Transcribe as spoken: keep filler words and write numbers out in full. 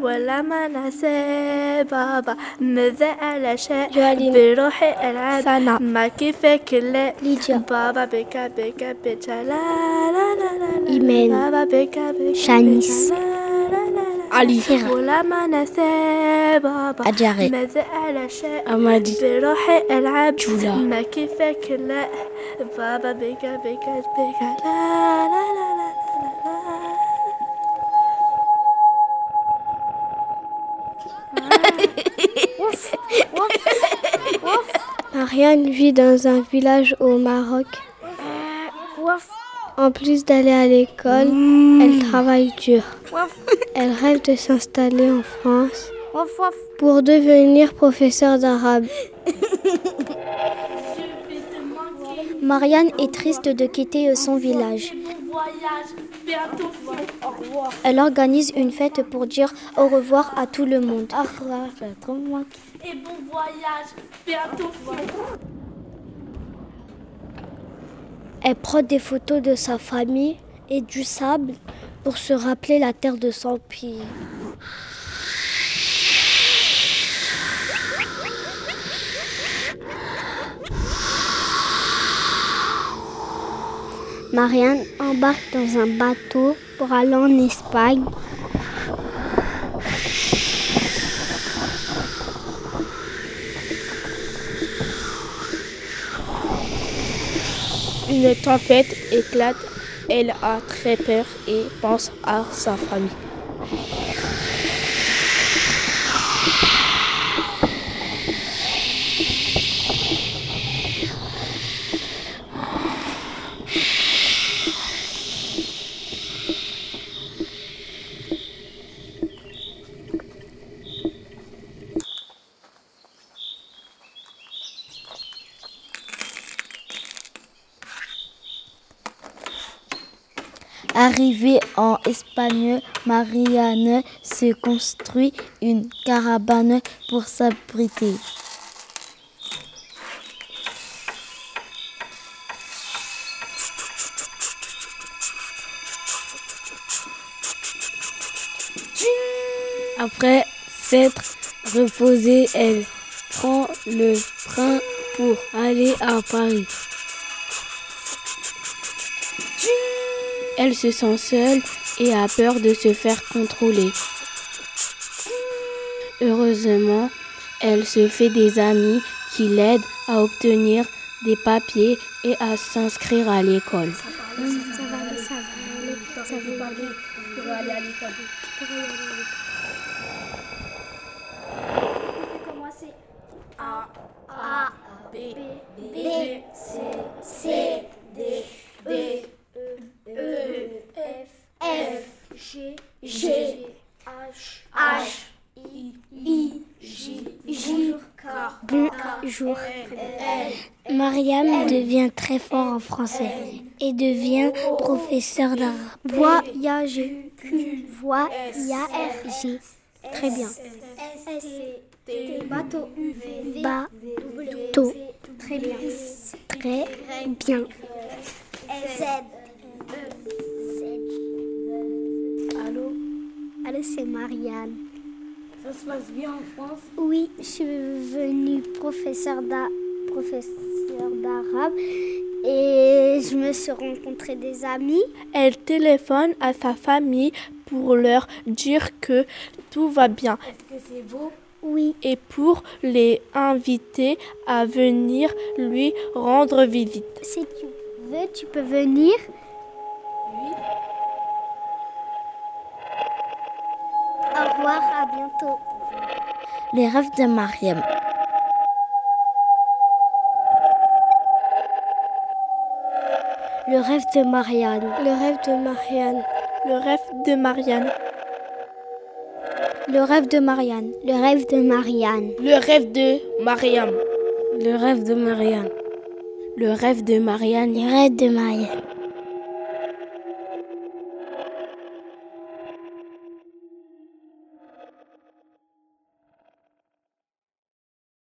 ولما نسى بابا ماذا على شيء جوالين. بروحي ألعب سنة. ما كيفك لا ليديا. بابا بكا بكا بكا لا لا لا لا إيمان. بابا بكا بكا شانيس. لا لا لا علي. سيرة. ولما نسى بابا أجاري. ماذا على شيء أمادي. بروحي ألعب جولا. ما كيفك لا بابا بكا بكا بكا لا لا لا لا Marianne vit dans un village au Maroc. En plus d'aller à l'école, mmh. elle travaille dur. Elle rêve de s'installer en France pour devenir professeure d'arabe. Marianne est triste de quitter son village. Elle organise une fête pour dire au revoir à tout le monde. Et bon voyage, fais attention. Elle prend des photos de sa famille et du sable pour se rappeler la terre de son pays. Marianne embarque dans un bateau pour aller en Espagne. Une tempête éclate, elle a très peur et pense à sa famille. Arrivée en Espagne, Marianne se construit une caravane pour s'abriter. Après s'être reposée, elle prend le train pour aller à Paris. Elle se sent seule et a peur de se faire contrôler. Heureusement, elle se fait des amis qui l'aident à obtenir des papiers et à s'inscrire à l'école. Ça va aller, ça va aller, ça va aller, ça va aller pour aller à l'école. Pour aller à l'école. On peut commencer. A, A, B, B, C, C, D, D. E, F, F, G, G, H, H, I, I, J, J, K, Bonjour. Mariam devient très fort en français et devient professeur d'arabe. Voyager. Voyager. Très bien. Bateau. Bateau. Très bien. Très bien. Z. Allô? Allô, c'est Marianne. Ça se passe bien en France? Oui, je suis venue professeure d'a... professeure d'arabe et je me suis rencontrée des amis. Elle téléphone à sa famille pour leur dire que tout va bien. Est-ce que c'est beau? Oui. Et pour les inviter à venir lui rendre visite. Si tu veux, tu peux venir. Oui. Au revoir, à bientôt. Les rêves de Mariam. Le rêve de Marianne. Le rêve de Marianne. Le rêve de Marianne. Le rêve de Marianne. Le rêve de Marianne. Le rêve de Mariam. Le rêve de Marianne. Le rêve de Marianne. Le rêve de Marianne.